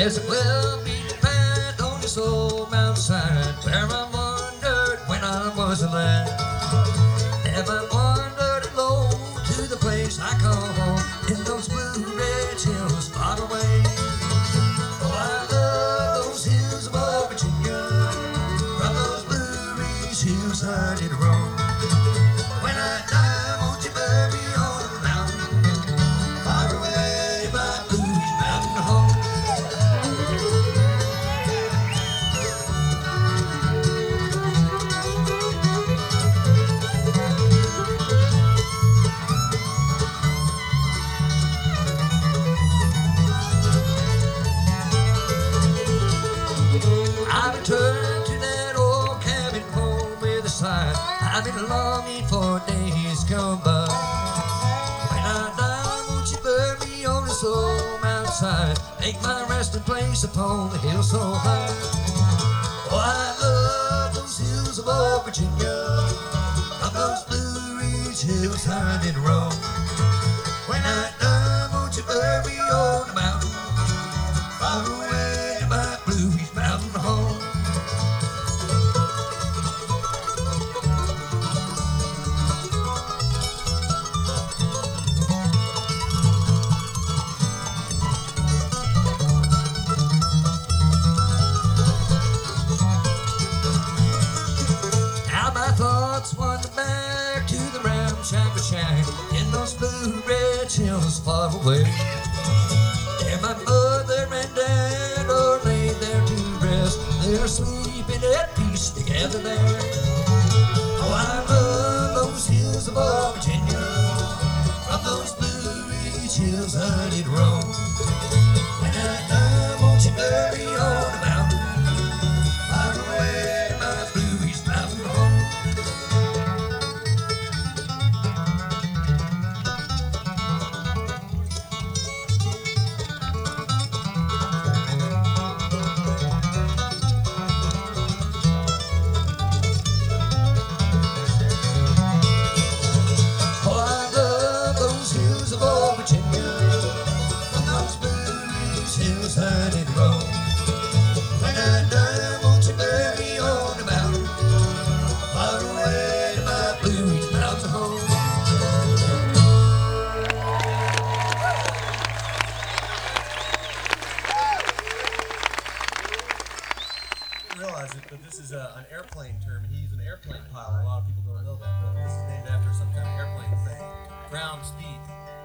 There's a well-beaten path on this old mountainside where I wandered when I was a lad. Never wandered alone to the place I call home in those blue ridge hills far away. Oh, I love those hills above Virginia. From those blue ridge hills I did roam. When I die, won't you bury me on a mountain far away, my Blue Ridge Mountain home? I returned to that old cabin home with a sigh. I've been longing for days gone by. When I die, won't you bury me on this old mountainside? Make my resting place upon the hill so high. Oh, I love those hills above Virginia. From those Blue Ridge hills I did roam. When I die, won't you bury me on the mountain far away, my Blue Ridge Mountain home? Now my thoughts wander back to the ramshackle shack in those blue ridge hills far away. There my mother and dad are laid there to rest. They're sleeping at peace together there. Oh, I love those hills above Virginia. From those blue ridge hills I did roam. When I die, won't you bury me on a mountain far away, my Blue Ridge Mountain home? Oh, I love those hills above Virginia. From those blue ridge hills I did roam. When I die, won't you bury me on the mountain far away to my Blue Ridge Mountain home? I didn't realize it, but this is an airplane term. He's an airplane pilot. A lot of people don't know that, but this is named after some kind of airplane thing. Ground speed.